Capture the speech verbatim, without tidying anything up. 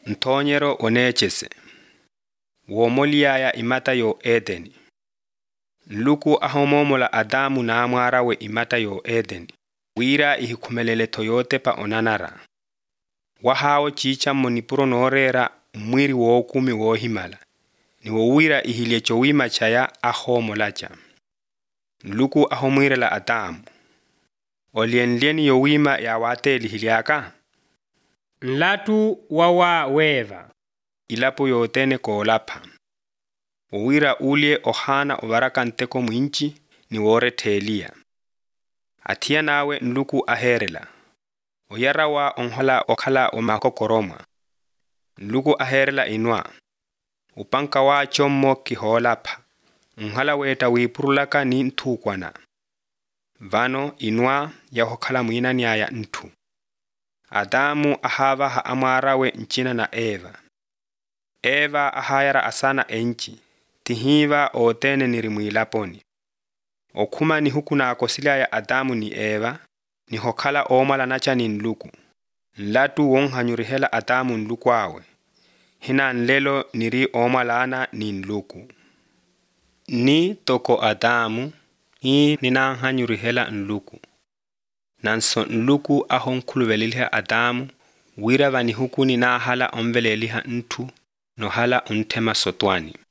Ntonyero onechese. Womoliaya imata yo Edeni. Nluku ahomomola Adamu na amwarawe imata yo Edeni. Wira ihikumelele toyote pa onanara. Wahao chicha monipuro norera mwiri wokumi wohimala. Ni wowira ihilie chowima chaya ahomolacha. Nluku ahomwire la Adamu. Olienlieni yowima ya wate lihiliaka. Nlatu wawa weva. Ilapo yotene koolapa. Wowira ulie ohana obaraka nteko mwinchi ni wore telia. Atia nawe nluku aherela. Oyarawa onhola okhala omakokoroma. Nluku aherela inwa. Upanka wa chommo kiholapa. Onhala weta wipurulaka ni ntukwana. Vano inwa ya hokhala mwinaniaya ntu. Adamu ahava ha amwarawe nchina na Eva. Eva ahayara asana enchi. Tihiva otene nirimwilaponi. Okuma ni huku na akosilia ya Adamu ni Eva. Ni hokhala omala nacha ni nluku. Nlatu wonghanyurihela Adamu nluku awe. Hina nlelo niri omalana ni nluku. Ni toko Adamu. Hii ninanghanyurihela nluku. Nanso nluku ahonkulubeliliha Adamu. Wira vani huku ninahala omveleliha ntu. Nohala untema sotwani.